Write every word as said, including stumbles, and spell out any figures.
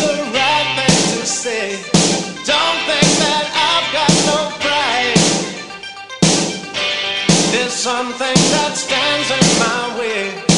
the right thing to say. Don't think that I've got no pride. There's something that stands in my way.